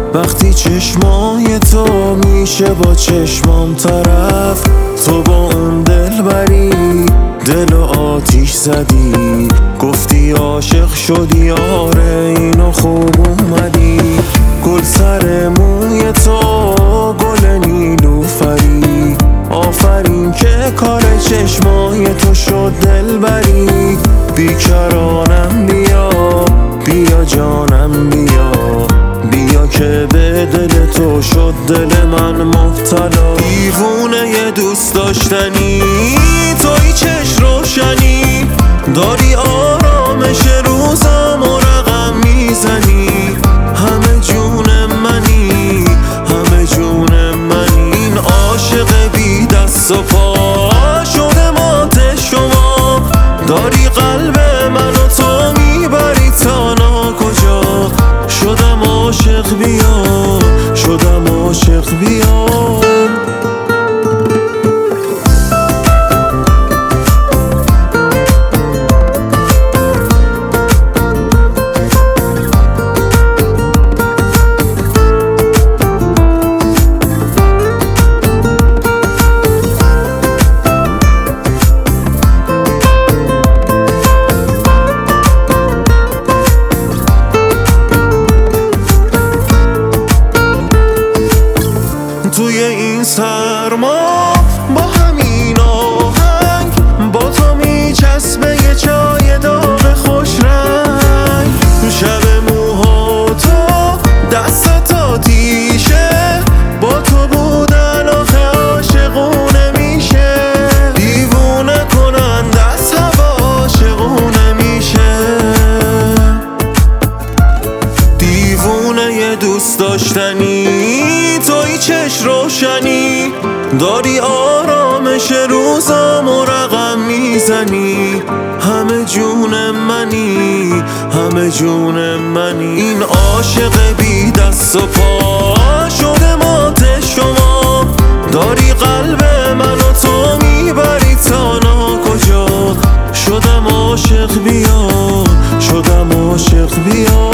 وقتی چشمای تو میشه با چشمام طرف، تو با اون دلبری دل آتیش زدی، گفتی عاشق شدی آره اینو خوب اومدی. گل سر موی تو گل نیلوفری، آفرین که کار چشمای تو شد دلبری. بیکرانم بیا بیا جانم بیا، بیا که به دل تو شد دل من مبتلا. دیوونه ی دوست داشتنی توی چشم روشنی، داری آرامش روزم و رقم میزنی. همه جون منی همه جون منی، این عاشق بی دست و پا شده مات شما. داری قلب منو تو میبری تا ناکجا، شدم عاشق بیا شدم عاشق بیا. توی این سرما با همین آهنگ، با تو میچسبه یه چای داغ خوش رنگ. شب موها تو دستت آتیشه، با تو بودن آخه عاشقونه میشه. دیوونه کنند از هوا عاشقونه میشه. دیوونه ی دوست داشتنی توی چشم روشنی، داری آرامش روزم و رقم میزنی. همه جون منی همه جون منی، این عاشق بی دست و پا شده مات شما. داری قلب منو تو میبری تا ناکجا، شدم عاشق بیا شدم عاشق بیا.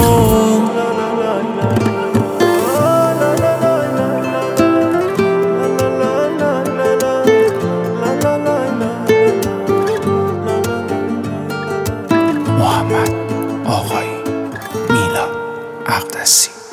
محمد آقایی، میلا اقدسی.